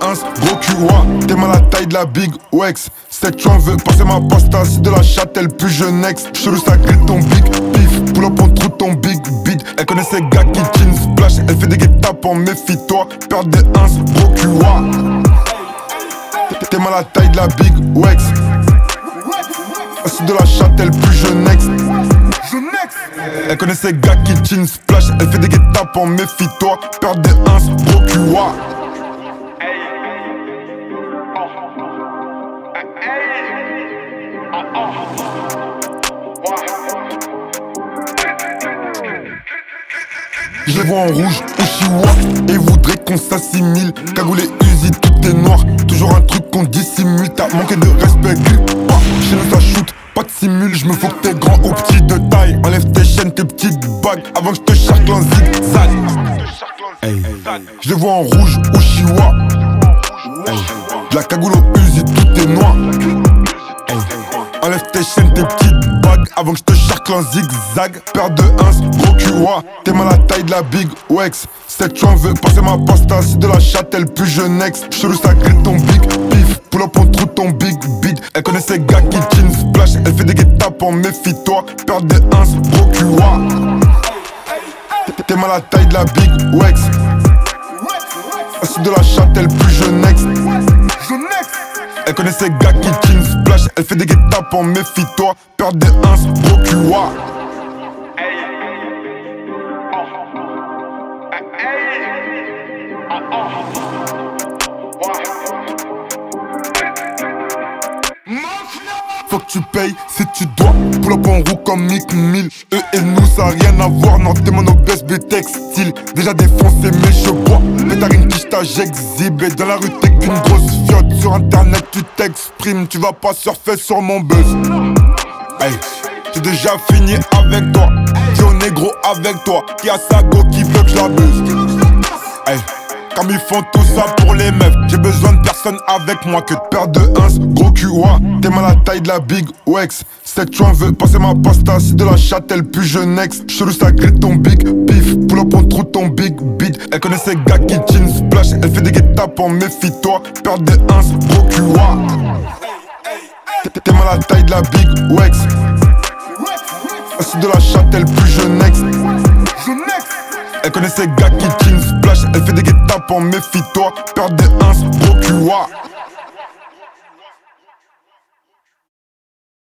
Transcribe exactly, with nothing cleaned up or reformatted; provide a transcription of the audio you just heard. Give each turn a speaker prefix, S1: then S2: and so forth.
S1: ins, gros cul, ouah. T'es mal à la taille de la big Wex. Cette chouin veut passer ma pasta, c'est de la chatte, elle plus je next. Chelou ça grille ton big pif, pull up on trou ton big beat. Elle connaît ses gars qui jean splash, elle fait des guet-tapes, méfie-toi. Perdre des ins, gros cul, ouah. T'es mal à la taille de la big Wex. C'est de la chatte, elle plus je next. Elle connaît ses gars qui jean splash, elle fait des guet-tapes, méfie-toi. Perdre des ins, gros cul, ouah. Je les vois en rouge, au chihuahua, et voudraient qu'on s'assimile. Cagoule et Uzi, tout est noir, toujours un truc qu'on dissimule. T'as manqué de respect, pas. Chez nous ça shoot, pas de simule. Je me fous que t'es grand ou petit de taille. Enlève tes chaînes, tes petites bagues, avant que je te charcle un zigzag. Hey. Je les vois en rouge, au chihuahua. Hey. De la cagoule au Uzi, tout est noir. Hey. Enlève tes chaînes, tes petites bagues, avant que je te charcle un zigzag. Paire de ins, gros cul, ouah. T'es mal à la taille de la big Wex. Cette chouin veut passer ma pasta, c'est de la chatte, elle plus je next. Chelou ça grille ton big pif, pull up on trou ton big beat. Elle connaît ses gars qui jean splash, elle fait des guet-tapes, méfie-toi. Paire de ins, gros cul, ouah. T'es mal à la taille de la big Wex. C'est de la chatte, elle plus je next. Elle connaît ses gars qui jean splash, elle fait des guet-tapes, méfie-toi. Peur des ins, gros cul, ouah. Faut que tu payes si tu dois. Pull up en roue comme Mick Mill. Eux et nous ça a rien à voir. Non t'es mon obèse B textile. Déjà défoncé mais je bois. Pétarine quiche ta j'exhibe. Et dans la rue t'es qu'une grosse fiotte. Sur internet tu t'exprimes. Tu vas pas surfer sur mon buzz. Hey, j'ai déjà fini avec toi. J'ai au négro avec toi. Qui a sa go qui veut que je la buse. Hey, comme ils font tout ça pour les meufs. J'ai besoin de personne avec moi que de paire de ins, gros cul, ouah. T'es mal à la taille de la big Wex. Cette chouin veut passer ma pasta, c'est de la chatte, elle plus je next. Chelou ça grille ton big pif, pull up on trou ton big beat. Elle connaît ses gars qui jean splash, elle fait des guet-tapes, méfie-toi. Perdre des ins, gros cul, ouah. T'es mal à la taille de la big Wex. C'est de la chatte, elle plus je next. Elle connaît ses gars qui jean splash, elle fait des guet-tapes, méfie-toi. Perdre des ins, gros cul, ouah.